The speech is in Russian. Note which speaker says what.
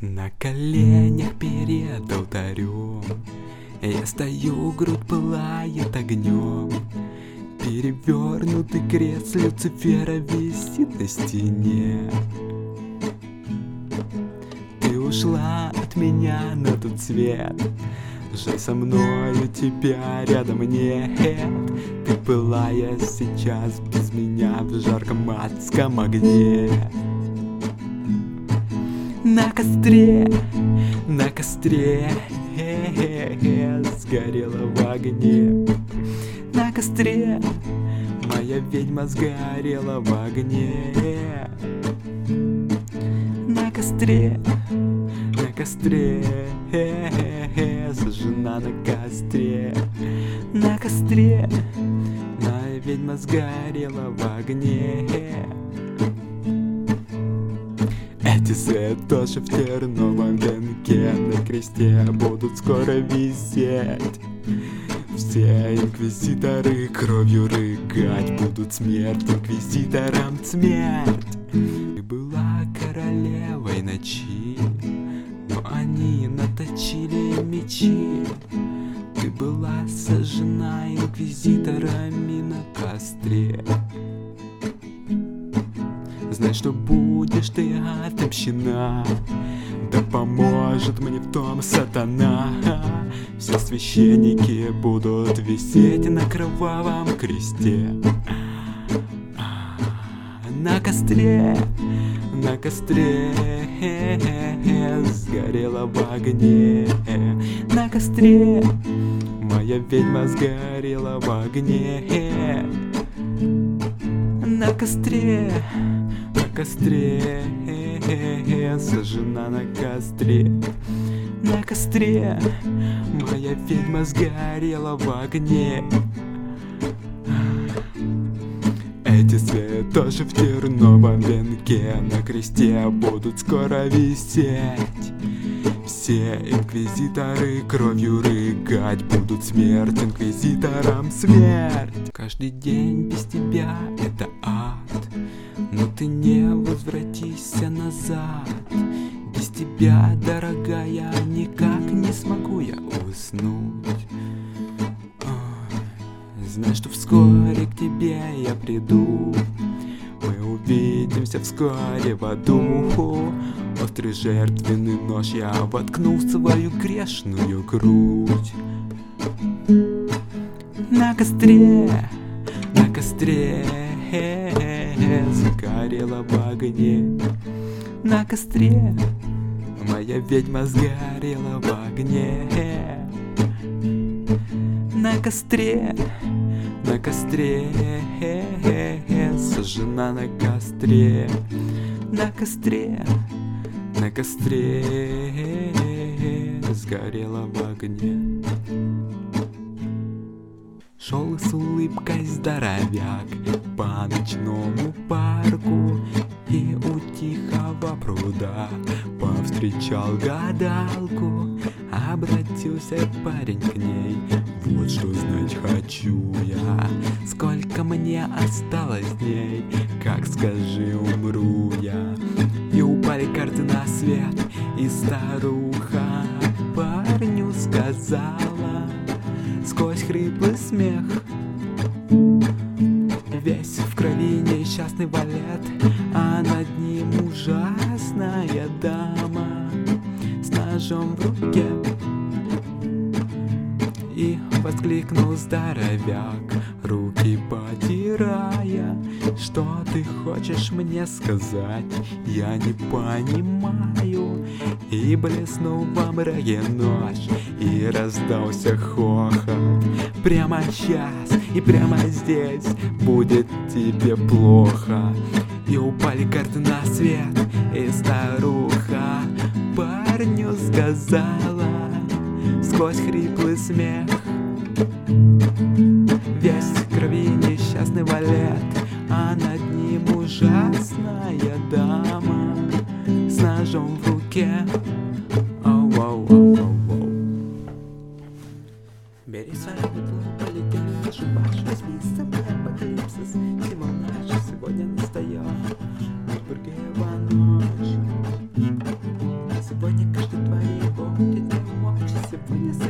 Speaker 1: На коленях перед алтарем я стою, грудь пылает огнем. Перевернутый крест Люцифера висит на стене. Ты ушла от меня на тот свет, жаль, со мною тебя рядом нет. Ты пылая сейчас без меня в жарком адском огне. На костре сгорела в огне. На костре моя ведьма сгорела в огне. На костре сожжена на костре. На костре моя ведьма сгорела в огне. Эти святоши в терновом венке на кресте будут скоро висеть. Все инквизиторы кровью рыгать будут, смерть инквизиторам смерть. Ты была королевой ночи, но они наточили мечи. Ты была сожжена инквизиторами на костре. Знай, что будешь ты отомщена, да поможет мне в том сатана. Все священники будут висеть на кровавом кресте. На костре сгорела в огне. На костре моя ведьма сгорела в огне. На костре сожжена на костре. На костре моя ведьма сгорела в огне. Эти святоши в терновом венке на кресте будут скоро висеть. Все инквизиторы кровью рыгать будут, смерть инквизиторам смерть. Каждый день без тебя это ад, но ты не возвратишься назад. Без тебя, дорогая, никак не смогу я уснуть. Знай, что вскоре к тебе я приду. Мы увидимся вскоре в аду. Острый жертвенный нож я воткнул в свою грешную грудь. На костре сгорела в огне. На костре моя ведьма сгорела в огне. На костре сожжена на костре. На костре сгорела в огне. Шел с улыбкой здоровяк по ночному парку, и у тихого пруда повстречал гадалку. Обратился парень к ней: вот что знать хочу я, сколько мне осталось дней, как скажи умру я. И упали карты на свет, и старуха парню сказала сквозь хриплый смех: весь в крови несчастный валет, а над ним ужасная дама с ножом в руке. И воскликнул здоровяк, руки потирая: что ты хочешь мне сказать, я не понимаю. И блеснул во мраке нож, и раздался хохот: прямо сейчас и прямо здесь будет тебе плохо. И упали карты на свет, и старуха парню сказала сквозь хриплый смех: весь в крови несчастный валет, а над ним ужасная дама с ножом в руке. Бери свою метлу, полетели в нашу башню, возьми с собой апокалипсис. Зима наша сегодня настает, Бургеева ночь. Сегодня каждый твоей будет не мочь. Сегодня